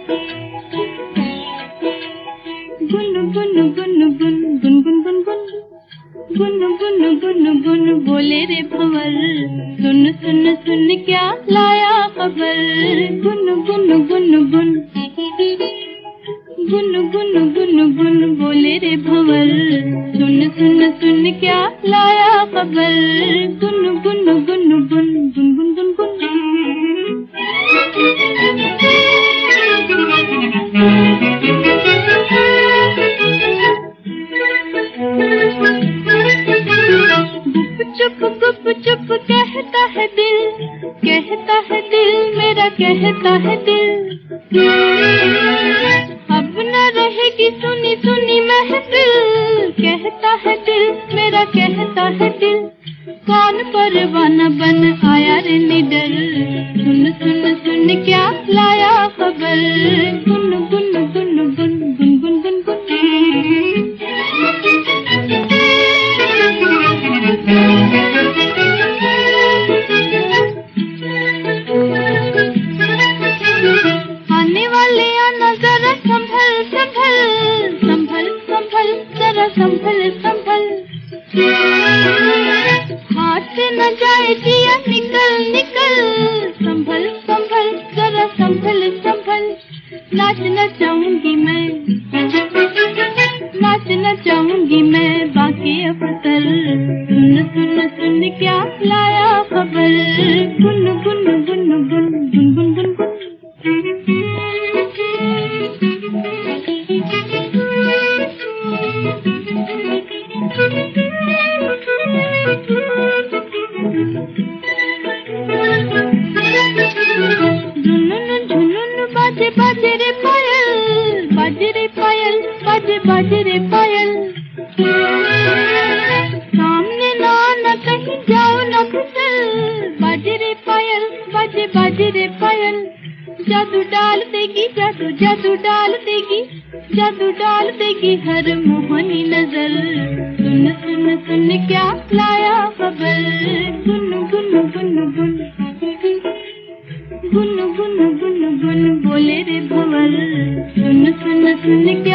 गुन गुन गुन गुन गुन गुन गुन गुन गुन गुन गुन गुन बोले रे भंवर, सुन सुन सुन क्या लाया खबर। गुन गुन गुन गुन गुन गुन गुन गुन बोले रे भंवर, सुन सुन सुन क्या लाया खबर। गुन गुन गुन गुन गुन गुन गुन गुन गुप चुप कहता है दिल, कहता है दिल मेरा, कहता है दिल। अब न रहेगी सुनी सुनी महफिल, कहता है दिल मेरा, कहता है दिल। कौन परवाना बन आया रे निडर, सुन सुन सुन क्या लाया खबर। गुन गुन गुन गुन गुन गुन गुन गुन संभल संभल, हाथ से न जाए जिया निकल निकल। संभल संभल जरा संभल संभल, नाच न चाहूंगी मैं, नाच न चाहूंगी मैं बाकी अवसर। सुन सुन सुन क्या लाया खबर। गुन गुन गुन गुन गुन गुन गुन गुन बाजे रे पायल, बाजे रे पायल, बाजे बाजे रे पायल। सामने ना आना कहीं जाओ न फिसल, बाजे रे पायल, बाजे बाजे रे पायल। जादू डाल देगी, जादू जादू डाल देगी, जादू डाल देगी हर मोहनी नजर। सुन सुन सुन क्या लाया खबर। गुन गुन गुन गुन गुन गुन गुन गुन बोले रे भंवर, सुन सुन सुन